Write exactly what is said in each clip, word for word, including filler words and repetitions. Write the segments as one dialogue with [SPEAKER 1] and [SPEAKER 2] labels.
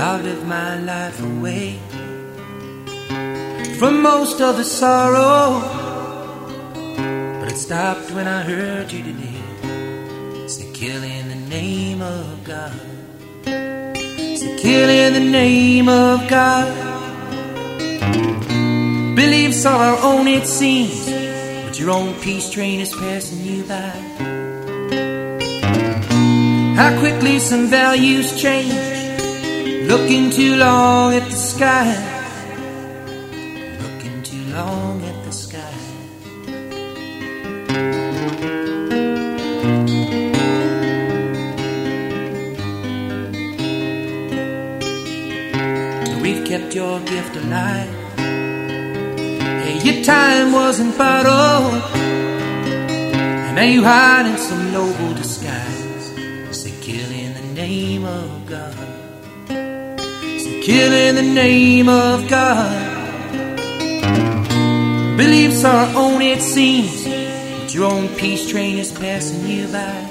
[SPEAKER 1] I've lived my life away from most of the sorrow, but it stopped when I heard you today say, kill in the name of God. Say, kill in the name of God. Beliefs are our own, it seems, but your own peace train is passing you by. How quickly some values change, looking too long at the sky, looking too long at the sky. We've kept your gift alive. Hey, your time wasn't bottled, and now you hide in some noble disguise. Say, kill in the name of God. Kill in the name of God. Beliefs are our own, it seems, but your own peace train is passing you by.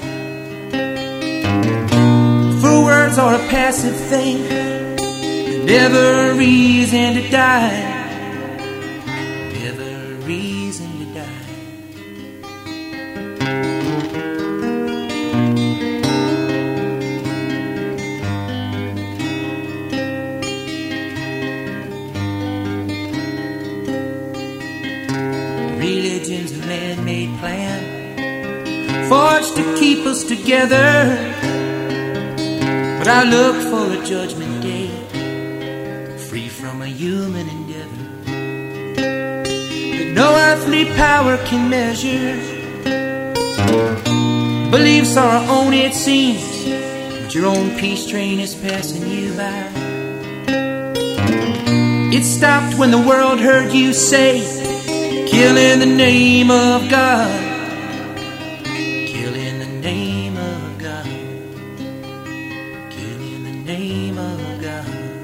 [SPEAKER 1] For words are a passive thing, never a reason to die, never a reason to die. Religion's a man-made plan, forged to keep us together, but I look for a judgment day, free from a human endeavor that no earthly power can measure. Beliefs are our own, it seems, but your own peace train is passing you by. It stopped when the world heard you say, kill in the name of God. Kill in the name of God. Kill in the name of God.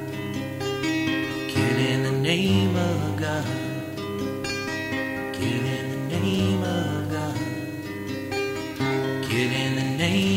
[SPEAKER 1] Kill in the name of God. Kill in the name of God. Kill in the name